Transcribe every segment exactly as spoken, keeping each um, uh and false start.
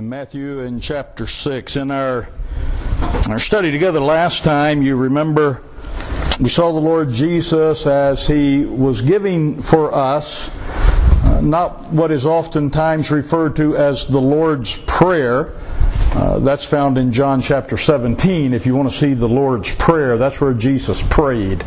Matthew in chapter six. In our, our study together last time, you remember we saw the Lord Jesus as He was giving for us uh, not what is oftentimes referred to as the Lord's Prayer. Uh, that's found in John chapter seventeen. If you want to see the Lord's Prayer, that's where Jesus prayed.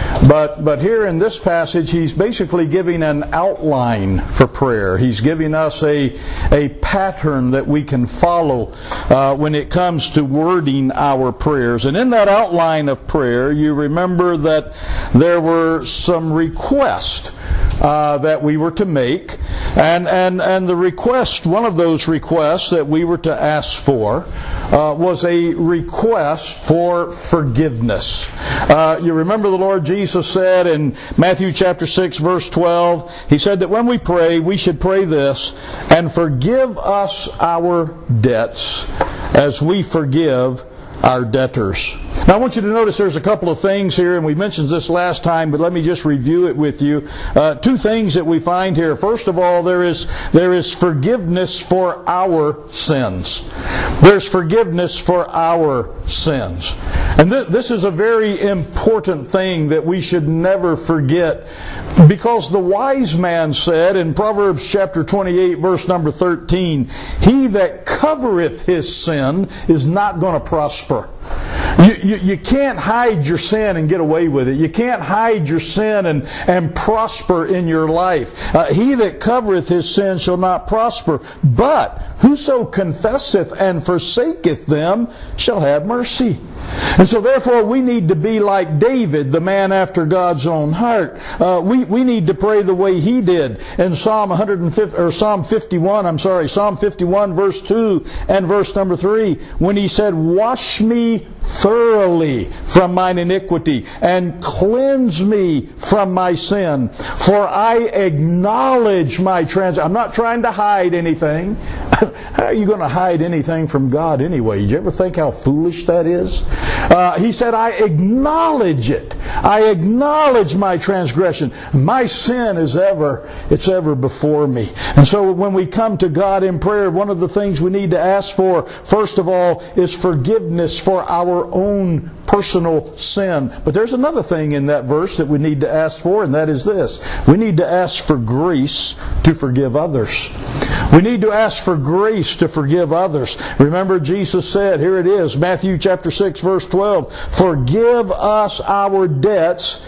But but here in this passage, He's basically giving an outline for prayer. He's giving us a, a pattern that we can follow uh, when it comes to wording our prayers. And in that outline of prayer, you remember that there were some requests Uh, that we were to make, and, and, and the request, one of those requests that we were to ask for uh, was a request for forgiveness. Uh, you remember the Lord Jesus said in Matthew chapter six verse twelve, He said that when we pray, we should pray this, and forgive us our debts as we forgive our debtors. Now I want you to notice there's a couple of things here, and we mentioned this last time, but let me just review it with you. Uh, two things that we find here. First of all, there is there is forgiveness for our sins. There's forgiveness for our sins. And th- this is a very important thing that we should never forget, because the wise man said in Proverbs chapter twenty-eight verse number thirteen, "He that covereth his sin is not going to prosper." You, you, you can't hide your sin and get away with it. You can't hide your sin and, and prosper in your life. Uh, he that covereth his sin shall not prosper, but whoso confesseth and forsaketh them shall have mercy. And so therefore we need to be like David, the man after God's own heart. Uh, we, we need to pray the way he did. In Psalm one hundred fifty, or Psalm fifty-one, I'm sorry, Psalm fifty-one verse two and verse number three, when he said, "Wash me thoroughly from mine iniquity, and cleanse me from my sin. For I acknowledge my transgression." I'm not trying to hide anything. How are you going to hide anything from God anyway? Did you ever think how foolish that is? Uh, he said, "I acknowledge it. I acknowledge my transgression. My sin is ever, it's ever before me." And so when we come to God in prayer, one of the things we need to ask for, first of all, is forgiveness for our own personal sin. But there's another thing in that verse that we need to ask for, and that is this. We need to ask for grace to forgive others. We need to ask for grace to forgive others. Remember, Jesus said, here it is, Matthew chapter six verse twelve, "Forgive us our debts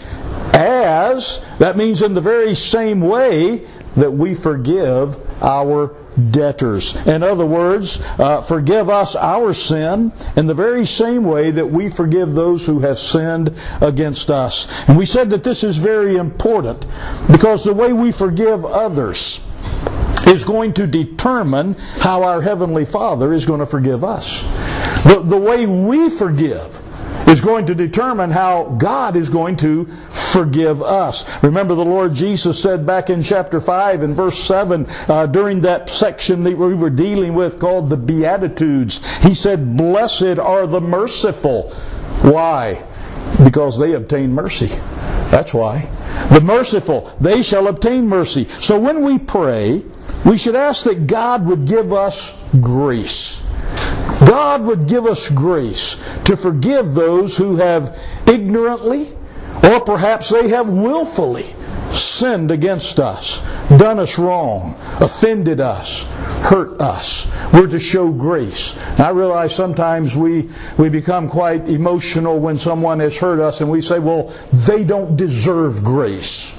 as," that means in the very same way that we forgive our debtors. In other words, uh, forgive us our sin in the very same way that we forgive those who have sinned against us. And we said that this is very important, because the way we forgive others is going to determine how our Heavenly Father is going to forgive us. The, the way we forgive is going to determine how God is going to forgive us. Remember, the Lord Jesus said back in chapter five and verse seven, uh, during that section that we were dealing with called the Beatitudes, He said, "Blessed are the merciful." Why? Because they obtain mercy. That's why. The merciful, they shall obtain mercy. So when we pray, we should ask that God would give us grace. God would give us grace to forgive those who have ignorantly, or perhaps they have willfully, sinned against us, done us wrong, offended us, hurt us. We're to show grace. And I realize sometimes we, we become quite emotional when someone has hurt us, and we say, well, they don't deserve grace.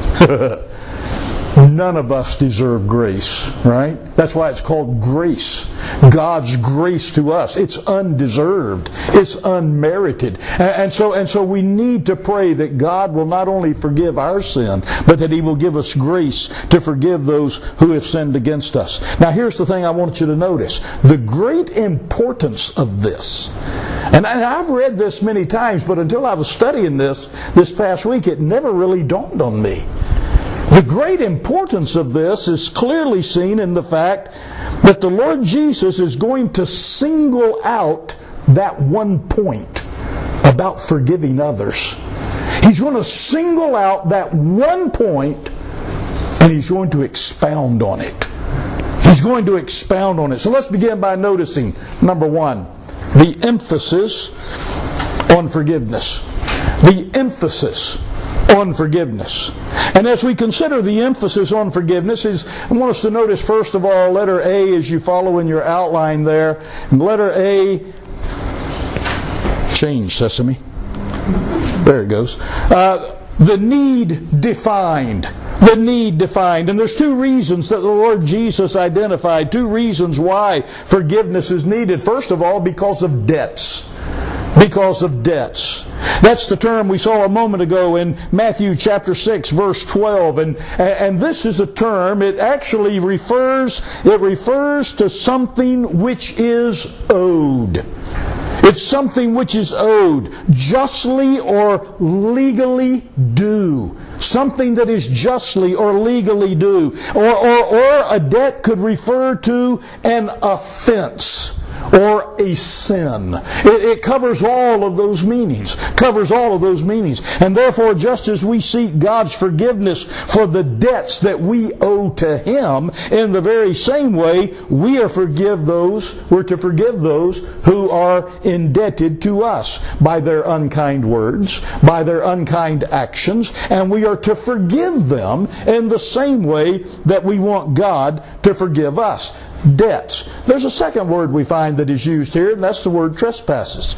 None of us deserve grace, right? That's why it's called grace. God's grace to us. It's undeserved. It's unmerited. And so, and so we need to pray that God will not only forgive our sin, but that He will give us grace to forgive those who have sinned against us. Now here's the thing I want you to notice. The great importance of this. And I've read this many times, but until I was studying this this past week, it never really dawned on me. The great importance of this is clearly seen in the fact that the Lord Jesus is going to single out that one point about forgiving others. He's going to single out that one point, and He's going to expound on it. He's going to expound on it. So let's begin by noticing, number one, the emphasis on forgiveness. The emphasis on forgiveness. And as we consider the emphasis on forgiveness, is I want us to notice, first of all, letter A as you follow in your outline there. And letter A, change, Sesame. There it goes. Uh, the need defined. The need defined. And there's two reasons that the Lord Jesus identified. Two reasons why forgiveness is needed. First of all, because of debts. Because of debts. That's the term we saw a moment ago in Matthew chapter six, verse twelve. And, and this is a term, it actually refers, it refers to something which is owed. It's something which is owed, justly or legally due. Something that is justly or legally due. Or, or, or a debt could refer to an offense or a sin. It, it covers all of those meanings. Covers all of those meanings. And therefore, just as we seek God's forgiveness for the debts that we owe to Him, in the very same way, we are forgive those, we're to forgive those who are indebted to us by their unkind words, by their unkind actions, and we are to forgive them in the same way that we want God to forgive us. Debts. There's a second word we find that is used here, and that's the word trespasses.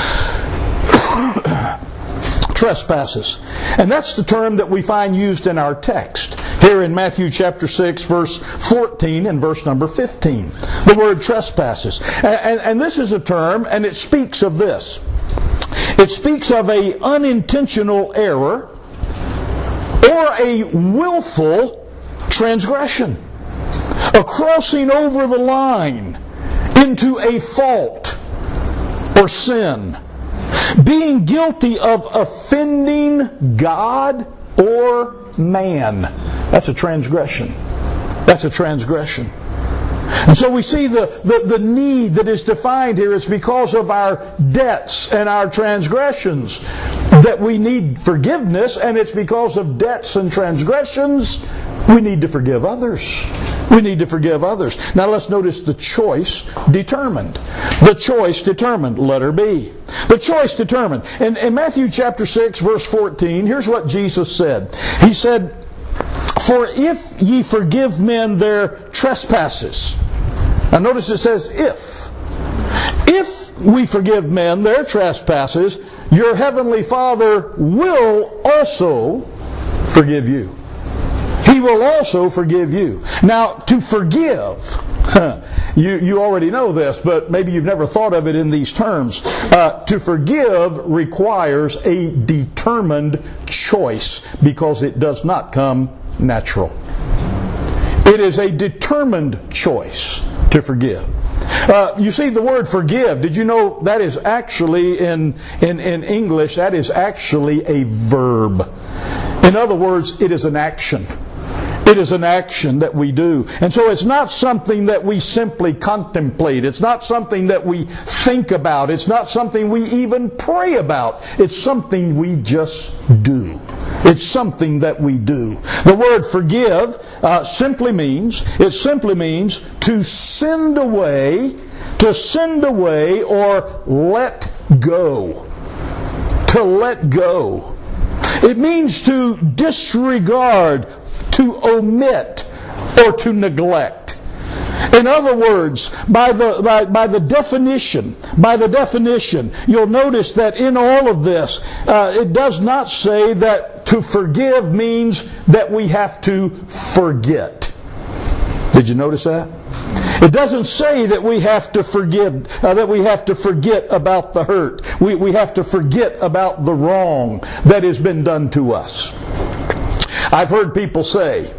Trespasses. And that's the term that we find used in our text here in Matthew chapter six, verse fourteen and verse number fifteen. The word trespasses. And, and, and this is a term, and it speaks of this. It speaks of a unintentional error or a willful transgression. A crossing over the line into a fault or sin. Being guilty of offending God or man. That's a transgression. That's a transgression. And so we see the, the, the need that is defined here. It's because of our debts and our transgressions that we need forgiveness, and it's because of debts and transgressions we need to forgive others. We need to forgive others. Now let's notice the choice determined. The choice determined. Letter B. The choice determined. In, in Matthew chapter six, verse fourteen, here's what Jesus said. He said, "For if ye forgive men their trespasses." Now notice it says if. If we forgive men their trespasses, your heavenly Father will also forgive you. He will also forgive you. Now, to forgive, you, you already know this, but maybe you've never thought of it in these terms. Uh, to forgive requires a determined choice because it does not come natural. It is a determined choice to forgive. Uh, you see the word forgive. Did you know that is actually in, in, in English, that is actually a verb. In other words, it is an action. It is an action that we do. And so it's not something that we simply contemplate. It's not something that we think about. It's not something we even pray about. It's something we just do. It's something that we do. The word forgive uh, simply means, it simply means to send away, to send away or let go. To let go. It means to disregard, to omit, or to neglect. In other words, by the by, by the definition, by the definition, you'll notice that in all of this, uh, it does not say that to forgive means that we have to forget. Did you notice that? It doesn't say that we have to forgive, uh, that we have to forget about the hurt. We we have to forget about the wrong that has been done to us. I've heard people say,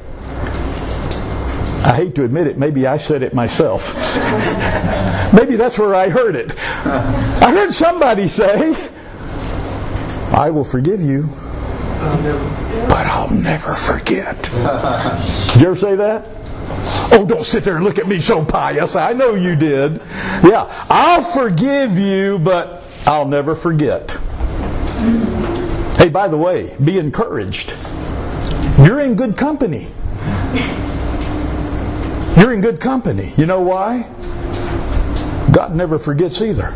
I hate to admit it, maybe I said it myself. Maybe that's where I heard it. I heard somebody say, I will forgive you, but I'll never forget. Did you ever say that? Oh, don't sit there and look at me so pious. I know you did. Yeah, I'll forgive you, but I'll never forget. Hey, by the way, be encouraged. You're in good company. You're in good company. You know why? God never forgets either.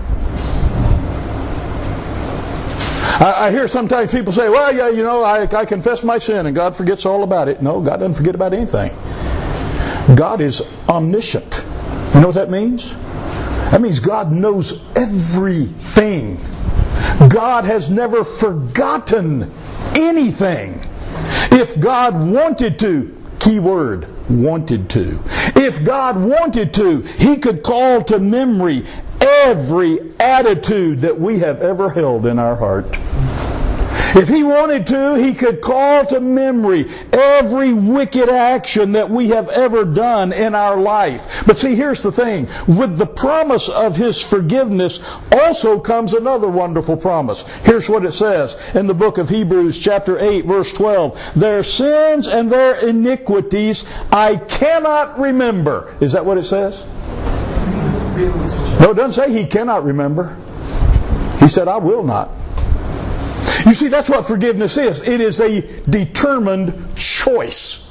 I, I hear sometimes people say, well, yeah, you know, I, I confess my sin and God forgets all about it. No, God doesn't forget about anything. God is omniscient. You know what that means? That means God knows everything. God has never forgotten anything. If God wanted to, key word, wanted to. If God wanted to, He could call to memory every attitude that we have ever held in our heart. If He wanted to, He could call to memory every wicked action that we have ever done in our life. But see, here's the thing. With the promise of His forgiveness also comes another wonderful promise. Here's what it says in the book of Hebrews chapter eight verse twelve. Their sins and their iniquities I cannot remember. Is that what it says? No, it doesn't say He cannot remember. He said, I will not. You see, that's what forgiveness is. It is a determined choice.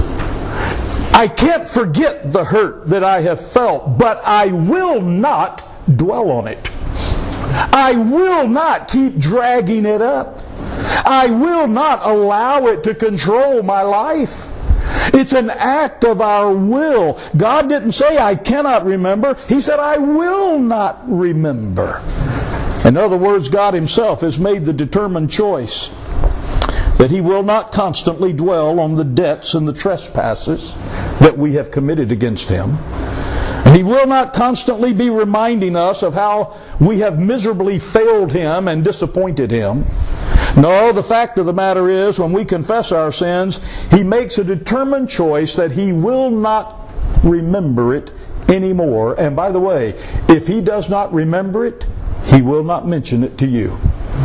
I can't forget the hurt that I have felt, but I will not dwell on it. I will not keep dragging it up. I will not allow it to control my life. It's an act of our will. God didn't say, I cannot remember. He said, I will not remember. In other words, God Himself has made the determined choice that He will not constantly dwell on the debts and the trespasses that we have committed against Him. And He will not constantly be reminding us of how we have miserably failed Him and disappointed Him. No, the fact of the matter is, when we confess our sins, He makes a determined choice that He will not remember it anymore. And by the way, if He does not remember it, He will not mention it to you.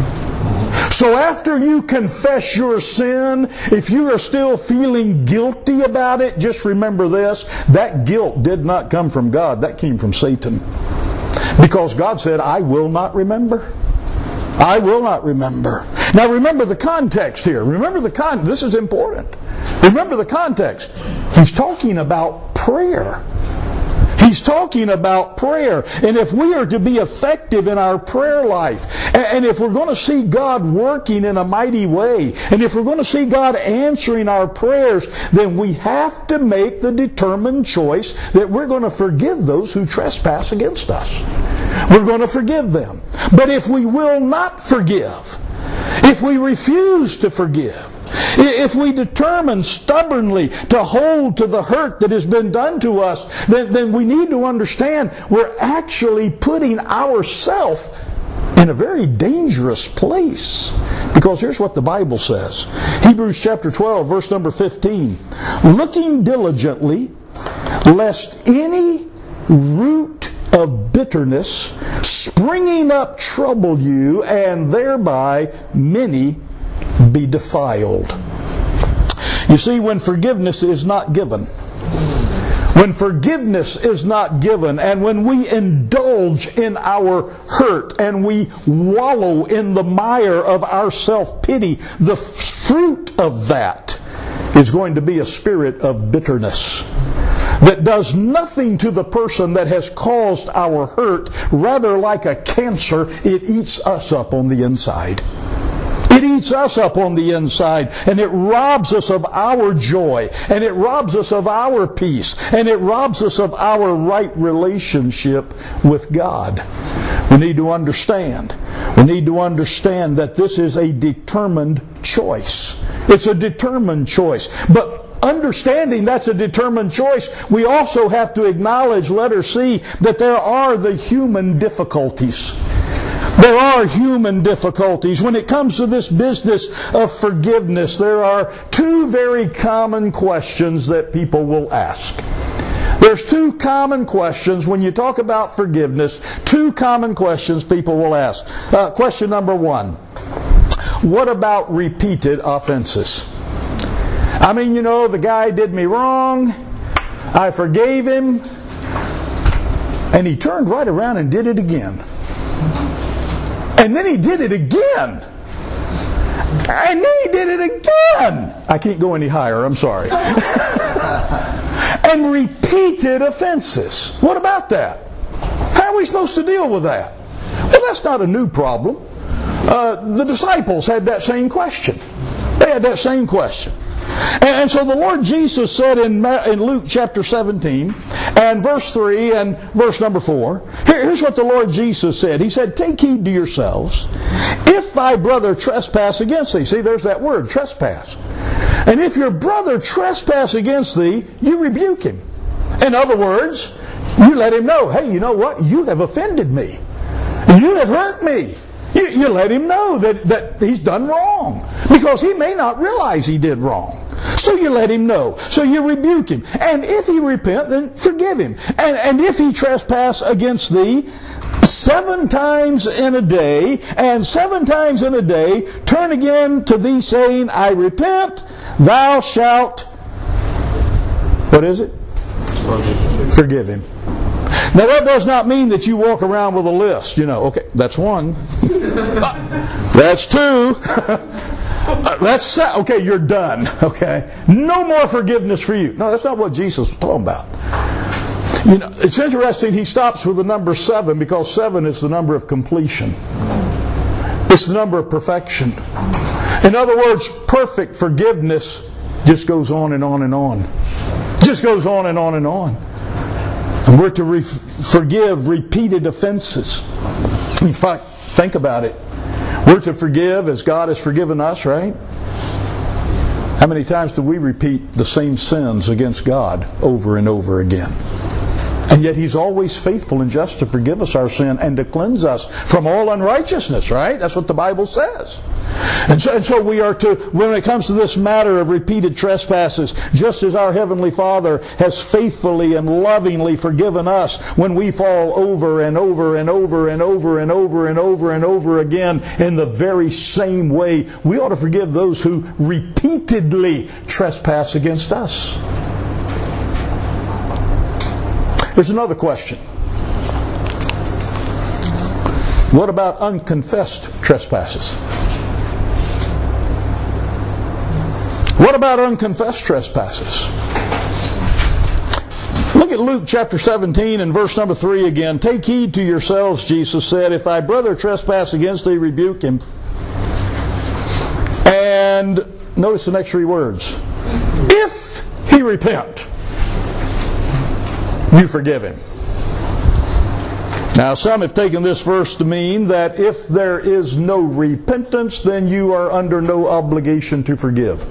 So after you confess your sin, if you are still feeling guilty about it, just remember this, that guilt did not come from God, that came from Satan. Because God said, I will not remember. I will not remember. Now remember the context here. Remember the con. This is important. Remember the context. He's talking about prayer. He's talking about prayer. And if we are to be effective in our prayer life, and if we're going to see God working in a mighty way, and if we're going to see God answering our prayers, then we have to make the determined choice that we're going to forgive those who trespass against us. We're going to forgive them. But if we will not forgive, if we refuse to forgive, if we determine stubbornly to hold to the hurt that has been done to us, then, then we need to understand we're actually putting ourselves in a very dangerous place. Because here's what the Bible says. Hebrews chapter twelve, verse number fifteen. Looking diligently, lest any root of bitterness springing up trouble you, and thereby many be defiled. You see, when forgiveness is not given, when forgiveness is not given, and when we indulge in our hurt and we wallow in the mire of our self-pity, the fruit of that is going to be a spirit of bitterness that does nothing to the person that has caused our hurt. Rather, like a cancer, it eats us up on the inside. It eats us up on the inside, and it robs us of our joy, and it robs us of our peace, and it robs us of our right relationship with God. We need to understand. We need to understand that this is a determined choice. It's a determined choice. But understanding that's a determined choice, we also have to acknowledge, letter C, that there are the human difficulties. There are human difficulties. When it comes to this business of forgiveness, there are two very common questions that people will ask. There's two common questions when you talk about forgiveness, two common questions people will ask. Uh, question number one, what about repeated offenses? I mean, you know, the guy did me wrong, I forgave him, and he turned right around and did it again. And then he did it again. And then he did it again. I can't go any higher, I'm sorry. And repeated offenses. What about that? How are we supposed to deal with that? Well, that's not a new problem. Uh, the disciples had that same question. They had that same question. And, and so the Lord Jesus said in, in Luke chapter seventeen, and verse three and verse number four, here, here's what the Lord Jesus said. He said, "Take heed to yourselves. If thy brother trespass against thee," see, there's that word, trespass. "And if your brother trespass against thee, you rebuke him." In other words, you let him know, hey, you know what? You have offended me. You have hurt me. You, you let him know that, that he's done wrong. Because he may not realize he did wrong. So you let him know. So you rebuke him. And if he repent, then forgive him. And, and if he trespass against thee, seven times in a day, and seven times in a day, turn again to thee, saying, I repent, thou shalt, what is it? Forgive him. Now that does not mean that you walk around with a list, you know, okay, that's one. That's two. That's okay, you're done. Okay. No more forgiveness for you. No, that's not what Jesus was talking about. You know, it's interesting he stops with the number seven because seven is the number of completion. It's the number of perfection. In other words, perfect forgiveness just goes on and on and on. Just goes on and on and on. And we're to re- forgive repeated offenses. In fact, think about it. We're to forgive as God has forgiven us, right? How many times do we repeat the same sins against God over and over again? And yet He's always faithful and just to forgive us our sin and to cleanse us from all unrighteousness, right? That's what the Bible says. And so, and so we are to, when it comes to this matter of repeated trespasses, just as our Heavenly Father has faithfully and lovingly forgiven us when we fall over and over and over and over and over and over and over again in the very same way, we ought to forgive those who repeatedly trespass against us. There's another question. What about unconfessed trespasses? What about unconfessed trespasses? Look at Luke chapter seventeen and verse number three again. Take heed to yourselves, Jesus said, if thy brother trespass against thee, rebuke him. And notice the next three words. If he repent, you forgive him. Now, some have taken this verse to mean that if there is no repentance, then you are under no obligation to forgive.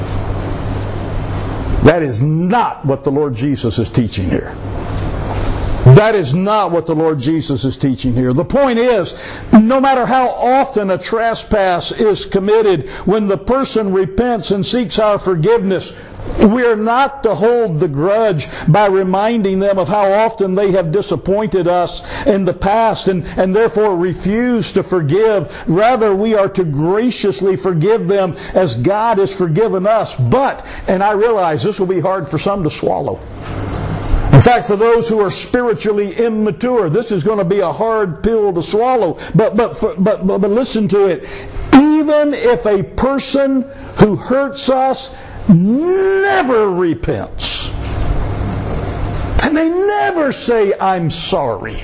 That is not what the Lord Jesus is teaching here. That is not what the Lord Jesus is teaching here. The point is, no matter how often a trespass is committed, when the person repents and seeks our forgiveness, we are not to hold the grudge by reminding them of how often they have disappointed us in the past and, and therefore refuse to forgive. Rather, we are to graciously forgive them as God has forgiven us. But, and I realize this will be hard for some to swallow. In fact, for those who are spiritually immature, this is going to be a hard pill to swallow. But, but, but, but, but listen to it. Even if a person who hurts us never repents, and they never say, I'm sorry,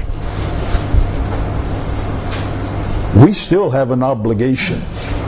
we still have an obligation.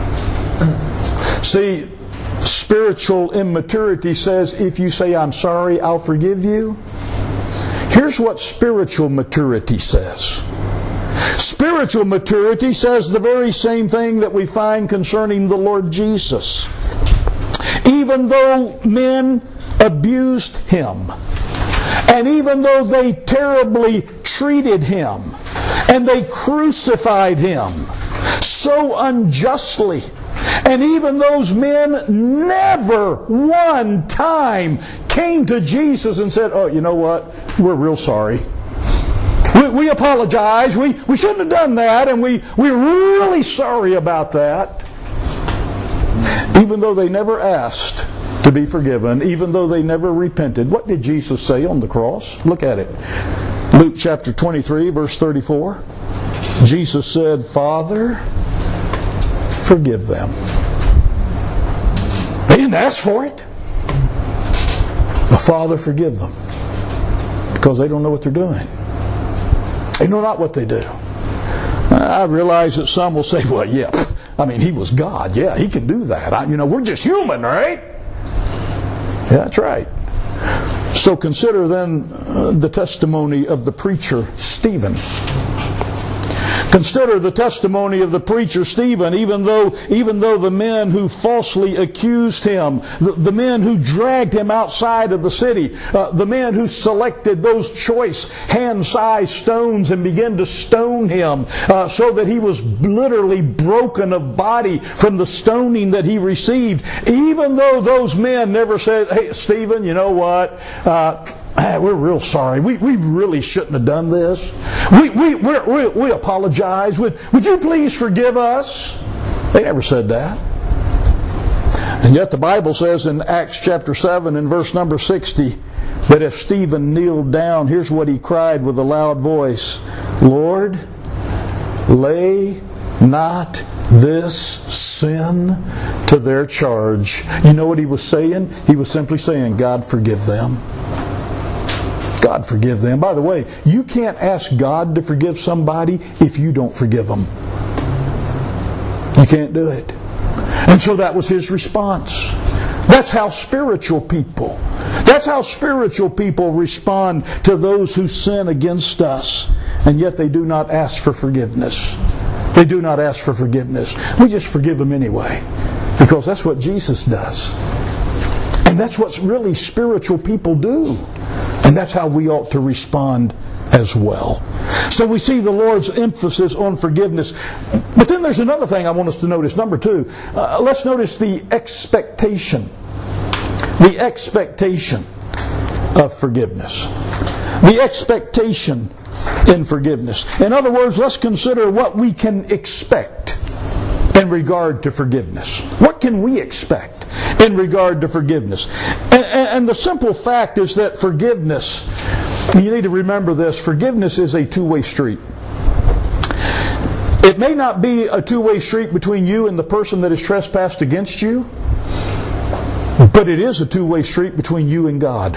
See, spiritual immaturity says, if you say, I'm sorry, I'll forgive you. Here's what spiritual maturity says. Spiritual maturity says the very same thing that we find concerning the Lord Jesus. Even though men abused Him, and even though they terribly treated Him, and they crucified Him so unjustly, and even those men never one time came to Jesus and said, oh, you know what? We're real sorry. We, we apologize. We, we shouldn't have done that, and we, we're really sorry about that. Even though they never asked to be forgiven, even though they never repented, what did Jesus say on the cross? Look at it. Luke chapter twenty-three, verse thirty-four. Jesus said, Father, forgive them. They didn't ask for it. But Father, forgive them, because they don't know what they're doing. They know not what they do. I realize that some will say, well, yeah, I mean, He was God. Yeah, He can do that. I, you know, we're just human, right? Yeah, that's right. So consider then uh, the testimony of the preacher Stephen. Consider the testimony of the preacher Stephen, even though even though the men who falsely accused him, the, the men who dragged him outside of the city, uh, the men who selected those choice hand-sized stones and began to stone him uh, so that he was literally broken of body from the stoning that he received, even though those men never said, hey, Stephen, you know what? Uh, We're real sorry. We we really shouldn't have done this. We we we're, we we apologize. Would would you please forgive us? They never said that. And yet the Bible says in Acts chapter seven and verse number sixty that if Stephen kneeled down, here's what he cried with a loud voice: Lord, lay not this sin to their charge. You know what he was saying? He was simply saying, God, forgive them. God forgive them. By the way, you can't ask God to forgive somebody if you don't forgive them. You can't do it. And so that was his response. That's how spiritual people, that's how spiritual people respond to those who sin against us, and yet they do not ask for forgiveness. They do not ask for forgiveness. We just forgive them anyway, because that's what Jesus does. And that's what really spiritual people do. And that's how we ought to respond as well. So we see the Lord's emphasis on forgiveness. But then there's another thing I want us to notice. Number two, uh, let's notice the expectation. The expectation of forgiveness. The expectation in forgiveness. In other words, let's consider what we can expect in regard to forgiveness. What can we expect in regard to forgiveness? And, and, and the simple fact is that forgiveness, you need to remember this, forgiveness is a two-way street. It may not be a two-way street between you and the person that has trespassed against you, but it is a two-way street between you and God.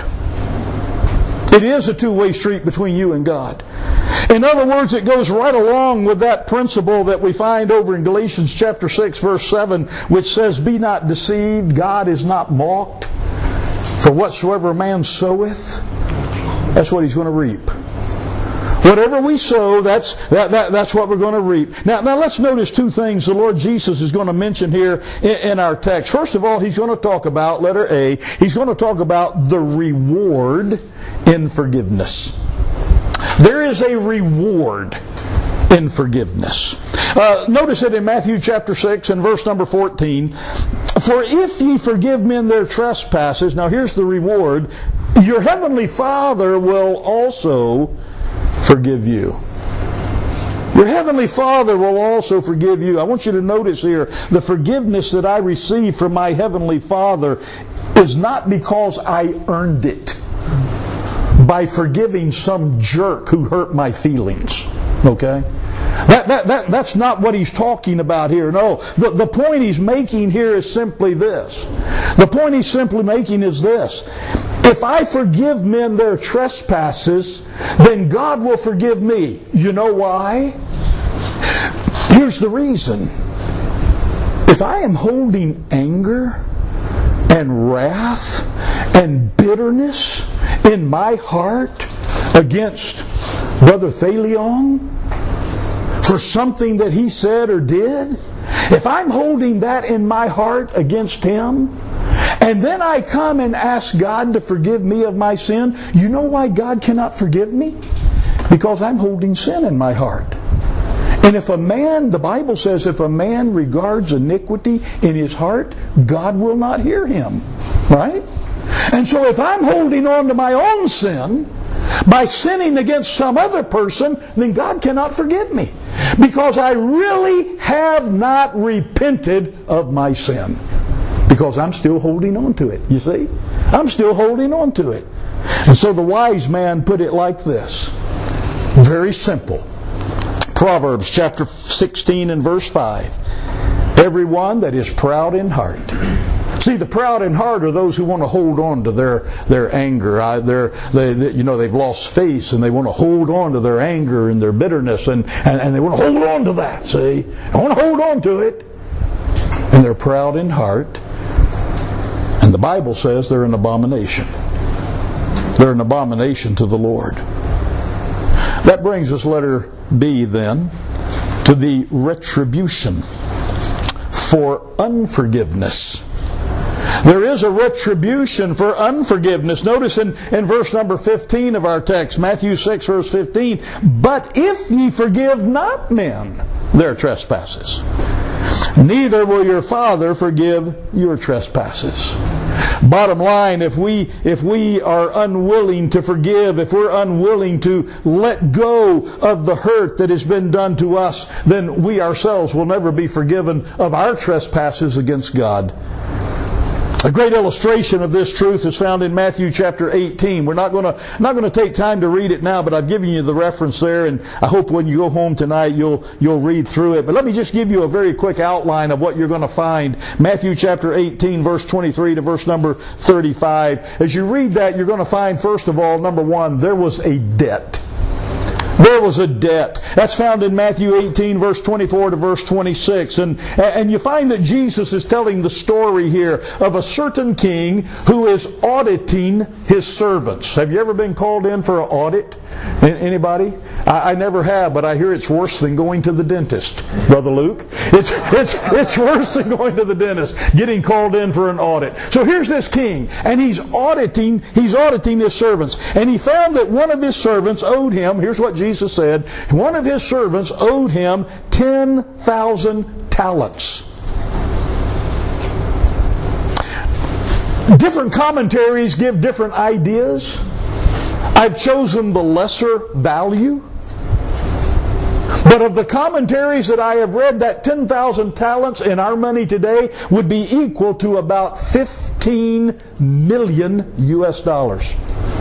It is a two-way street between you and God. In other words, it goes right along with that principle that we find over in Galatians chapter six, verse seven, which says, Be not deceived, God is not mocked. For whatsoever a man soweth, that's what he's going to reap. Whatever we sow, that's that, that that's what we're going to reap. Now, now let's notice two things the Lord Jesus is going to mention here in, in our text. First of all, He's going to talk about, letter A, He's going to talk about the reward in forgiveness. There is a reward in forgiveness. Uh, notice it in Matthew chapter six and verse number fourteen. For if ye forgive men their trespasses, now here's the reward, your heavenly Father will also forgive you. Your heavenly Father will also forgive you. I want you to notice here, the forgiveness that I receive from my heavenly Father is not because I earned it by forgiving some jerk who hurt my feelings. Okay? That, that, that, that's not what he's talking about here. No, the, the point he's making here is simply this. The point he's simply making is this. If I forgive men their trespasses, then God will forgive me. You know why? Here's the reason. If I am holding anger and wrath and bitterness in my heart against Brother Thalion for something that he said or did, if I'm holding that in my heart against him, and then I come and ask God to forgive me of my sin, you know why God cannot forgive me? Because I'm holding sin in my heart. And if a man, the Bible says, if a man regards iniquity in his heart, God will not hear him. Right? And so if I'm holding on to my own sin by sinning against some other person, then God cannot forgive me. Because I really have not repented of my sin. Because I'm still holding on to it, you see? I'm still holding on to it. And so the wise man put it like this. Very simple. Proverbs chapter sixteen and verse five. Everyone that is proud in heart See, the proud in heart are those who want to hold on to their their anger. I, they're, they, they, you know, they've lost faith, and they want to hold on to their anger and their bitterness, and, and, and they want to hold on to that. See, they want to hold on to it, and they're proud in heart. And the Bible says they're an abomination. They're an abomination to the Lord. That brings us, letter B, then, to the retribution for unforgiveness. There is a retribution for unforgiveness. Notice in, in verse number fifteen of our text, Matthew six, verse fifteen, "But if ye forgive not men their trespasses, neither will your Father forgive your trespasses." Bottom line, if we if we are unwilling to forgive, if we're unwilling to let go of the hurt that has been done to us, then we ourselves will never be forgiven of our trespasses against God. A great illustration of this truth is found in Matthew chapter eighteen. We're not going to not going to take time to read it now, but I've given you the reference there, and I hope when you go home tonight you'll you'll read through it. But let me just give you a very quick outline of what you're going to find. Matthew chapter eighteen, verse twenty-three to verse number thirty-five. As you read that, you're going to find, first of all, number one, there was a debt. There was a debt. That's found in Matthew eighteen, verse twenty-four to verse twenty-six. And, and you find that Jesus is telling the story here of a certain king who is auditing his servants. Have you ever been called in for an audit? Anybody? I, I never have, but I hear it's worse than going to the dentist, Brother Luke. It's, it's, it's worse than going to the dentist, getting called in for an audit. So here's this king, and he's auditing, he's auditing his servants. And he found that one of his servants owed him, here's what Jesus said, one of his servants owed him ten thousand talents. Different commentaries give different ideas. I've chosen the lesser value. But of the commentaries that I have read, that ten thousand talents in our money today would be equal to about fifteen million U S dollars.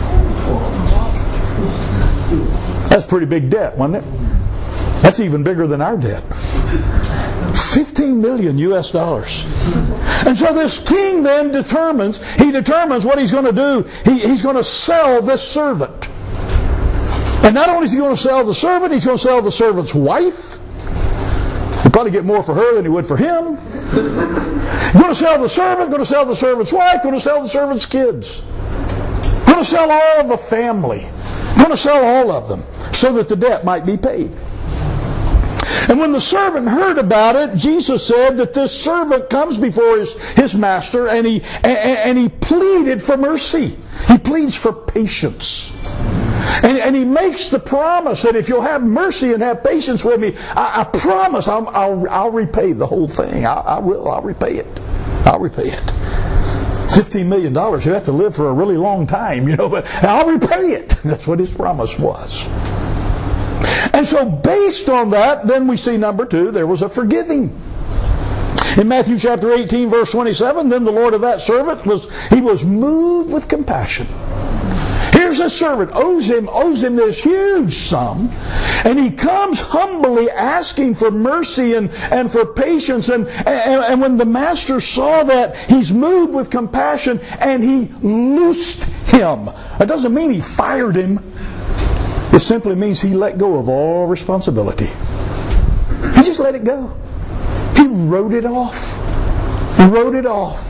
That's pretty big debt, wasn't it? That's even bigger than our debt. fifteen million U S dollars. And so this king then determines, he determines what he's going to do. He, he's going to sell this servant. And not only is he going to sell the servant, he's going to sell the servant's wife. He'll probably get more for her than he would for him. Going to sell the servant, going to sell the servant's wife, going to sell the servant's kids. Going to sell all of the family. Going to sell all of them so that the debt might be paid. And when the servant heard about it, Jesus said that this servant comes before his, his master, and he and, and he pleaded for mercy. He pleads for patience. And, and he makes the promise that if you'll have mercy and have patience with me, I, I promise I'll, I'll, I'll repay the whole thing. I, I will. I'll repay it. I'll repay it. Fifteen million dollars. You have to live for a really long time, you know. But I'll repay it. That's what his promise was. And so based on that, then we see number two, there was a forgiving. In Matthew chapter eighteen, verse twenty-seven, then the Lord of that servant was, he was moved with compassion. Here's a servant, owes him, owes him this huge sum, and he comes humbly asking for mercy and, and for patience. And, and, and when the master saw that, he's moved with compassion, and he loosed him. That doesn't mean he fired him. It simply means he let go of all responsibility. He just let it go. He wrote it off. He wrote it off.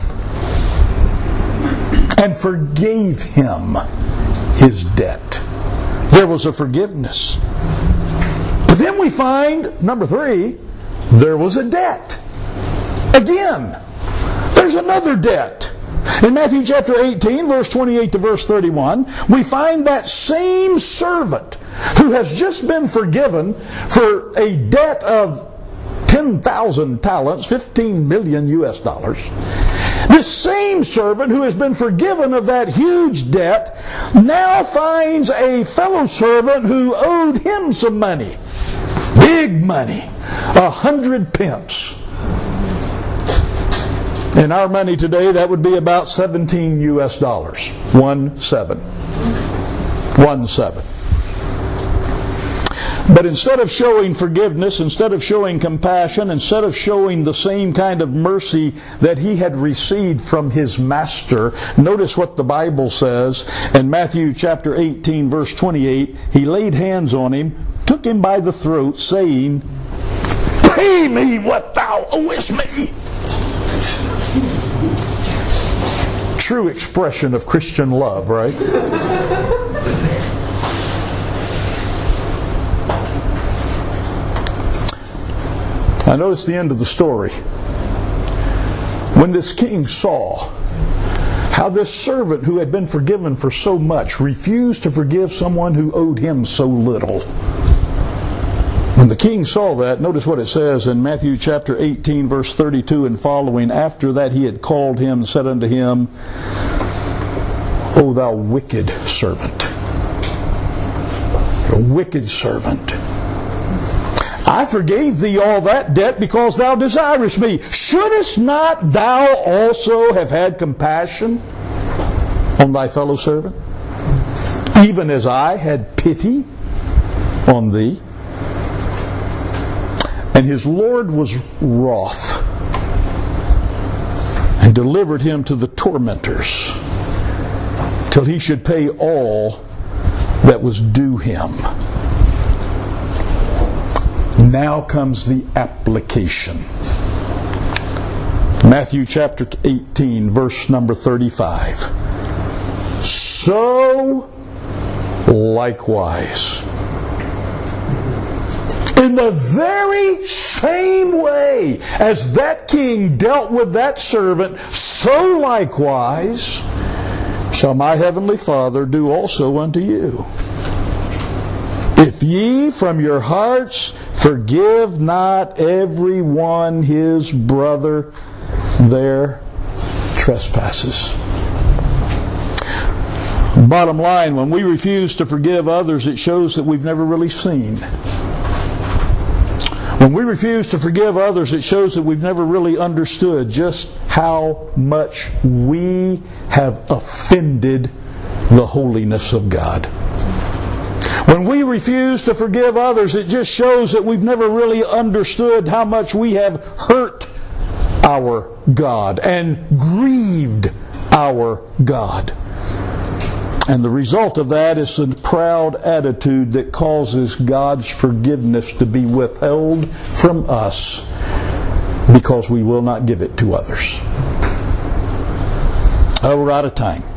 And forgave him his debt. There was a forgiveness. But then we find, number three, there was a debt. Again, there's another debt. In Matthew chapter eighteen, verse twenty-eight to verse thirty-one, we find that same servant who has just been forgiven for a debt of ten thousand talents, fifteen million U S dollars. This same servant who has been forgiven of that huge debt now finds a fellow servant who owed him some money. Big money. A hundred pence. In our money today, that would be about seventeen U S dollars. One seven. One seven. But instead of showing forgiveness, instead of showing compassion, instead of showing the same kind of mercy that he had received from his master, notice what the Bible says in Matthew chapter eighteen, verse twenty-eight. He laid hands on him, took him by the throat, saying, "Pay me what thou owest me." True expression of Christian love, right? Now notice the end of the story. When this king saw how this servant who had been forgiven for so much refused to forgive someone who owed him so little. When the king saw that, notice what it says in Matthew chapter eighteen, verse thirty-two and following. After that he had called him and said unto him, "O thou wicked servant, a wicked servant, I forgave thee all that debt because thou desirest me. Shouldest not thou also have had compassion on thy fellow servant, even as I had pity on thee?" And his Lord was wroth and delivered him to the tormentors till he should pay all that was due him. Now comes the application. Matthew chapter eighteen, verse number thirty-five. So likewise, in the very same way as that king dealt with that servant, so likewise shall my heavenly Father do also unto you, if ye from your hearts forgive not every one his brother their trespasses. Bottom line, when we refuse to forgive others, it shows that we've never really seen. When we refuse to forgive others, it shows that we've never really understood just how much we have offended the holiness of God. When we refuse to forgive others, it just shows that we've never really understood how much we have hurt our God and grieved our God. And the result of that is a proud attitude that causes God's forgiveness to be withheld from us because we will not give it to others. Oh, we're out of time.